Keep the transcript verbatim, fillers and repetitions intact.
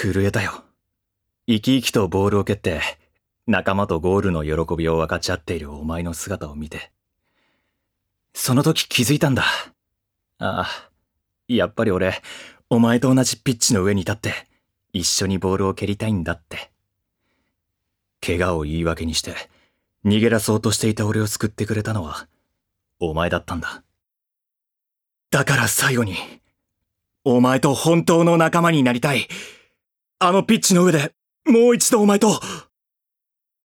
震えたよ。生き生きとボールを蹴って、仲間とゴールの喜びを分かち合っているお前の姿を見て。その時気づいたんだ。ああ、やっぱり俺、お前と同じピッチの上に立って、一緒にボールを蹴りたいんだって。怪我を言い訳にして、逃げ出そうとしていた俺を救ってくれたのは、お前だったんだ。だから最後に、お前と本当の仲間になりたい。あのピッチの上で、もう一度お前と、